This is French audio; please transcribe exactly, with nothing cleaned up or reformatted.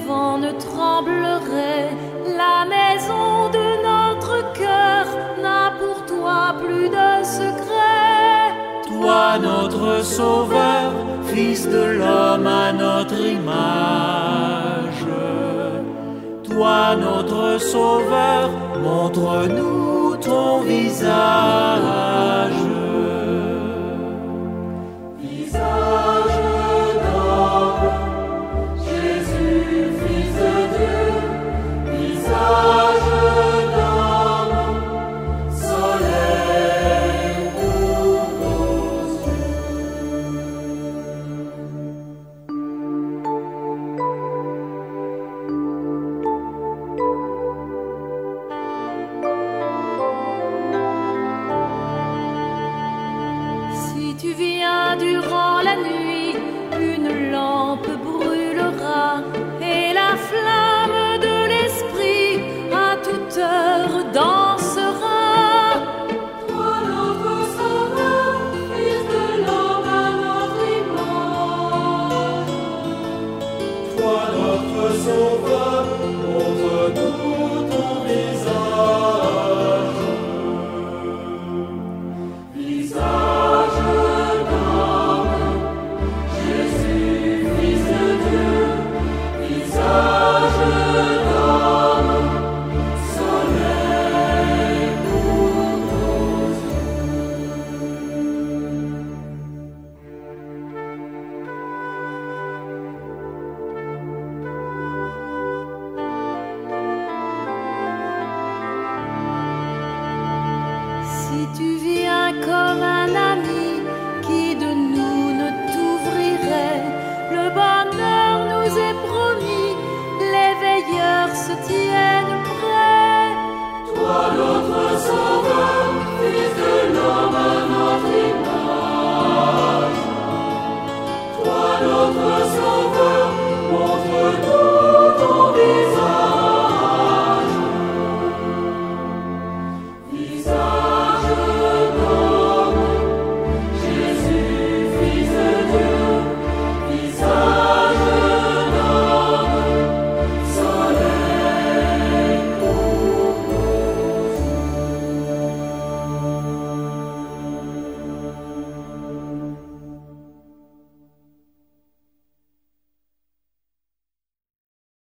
vent ne tremblerait. La maison de notre cœur n'a pour toi plus de secret. Toi notre Sauveur, Fils de l'homme à notre image. Toi notre Sauveur, montre-nous ton visage. Visage d'homme, Jésus, Fils de Dieu. Visage d'homme, soleil pour nos yeux. Si tu viens durant la nuit, une lampe brûlera et la flamme de l'esprit à toute heure dansera. Toi notre Sauveur, Fils de l'homme à notre image. Toi notre Sauveur,